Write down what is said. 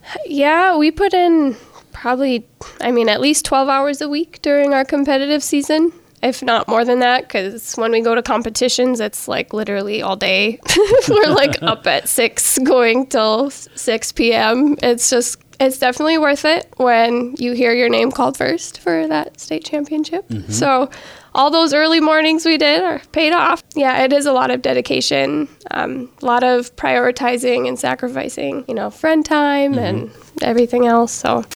Yeah, we put in at least 12 hours a week during our competitive season, if not more than that, because when we go to competitions, it's like literally all day. We're like up at 6 going till 6 p.m. It's definitely worth it when you hear your name called first for that state championship. Mm-hmm. So all those early mornings we did are paid off. Yeah, it is a lot of dedication, a lot of prioritizing and sacrificing, friend time and everything else. So